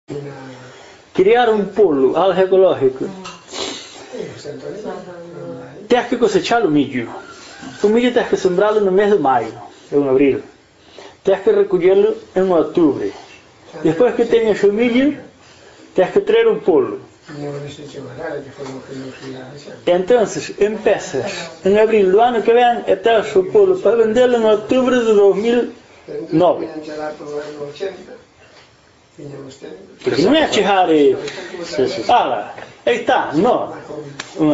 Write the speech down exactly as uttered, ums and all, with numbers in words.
Criar un polo agroecológico. Tens que cosechar o millo. O millo tens que sembrarlo no mes de maio, en abril. Tens que recollerlo en outubro. Despois que teñas o millo, tens que traer o polo. E entonces empezas en abril do ano que ven e tens o polo para vendelo en outubro de dos mil nove. Porque non é chegar e... Ala, aí está, non.